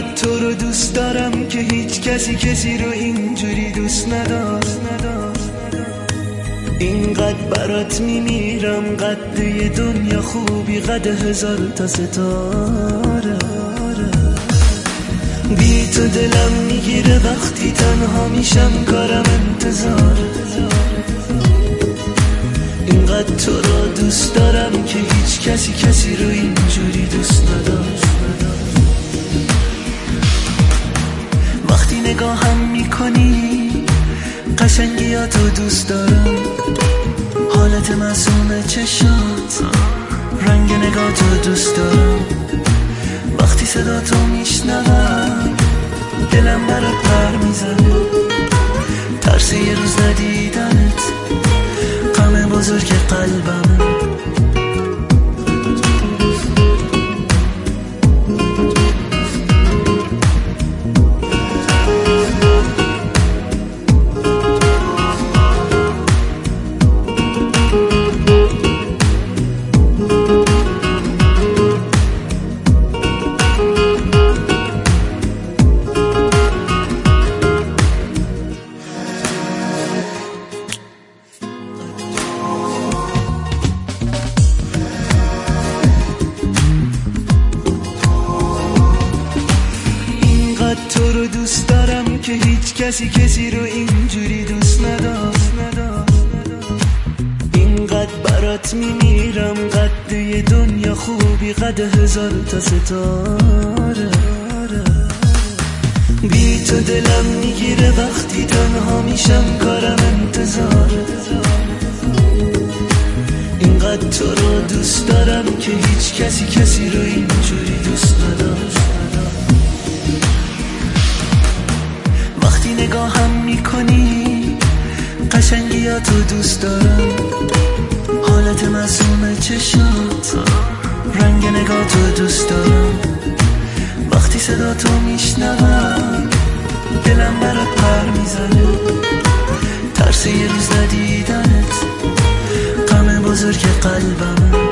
اینقدر تو رو دوست دارم که هیچ کسی رو اینجوری دوست نداشت. اینقدر برات میمیرم، قد یه دنیا خوبی، قد 1000 تا ستاره. بی تو دلم میگیره وقتی تنها میشم، کارم انتظار. اینقدر تو رو دوست دارم که هیچ کسی رو اینجوری دوست نداشت. وقتی نگاهم میکنی قشنگیاتو دوست دارم، حالت معصوم چشات، رنگ نگاتو دوست دارم. وقتی صدا تو میشنوم دلم برات پر میزنه، ترس یه روز ندیدنت غم بزرگ قلبمه. تو رو دوست دارم که هیچ کسی رو اینجوری دوست نداشت. اینقدر برات میمیرم، قد یه دنیا خوبی، قد 1000 تا ستاره. بی تو دلم میگیره وقتی تنها میشم، کارم انتظاره. اینقدر تو رو دوست دارم که هیچ کسی رو اینجوری دوست نداشت. وقتی نگاهم میکنی قشنگیاتو دوست دارم، حالت معصوم چشات، رنگ نگاتو دوست دارم. وقتی صدا تو میشنوم دلم برات پر میزنه، ترس یه روز ندیدنت غم بزرگ قلبمه.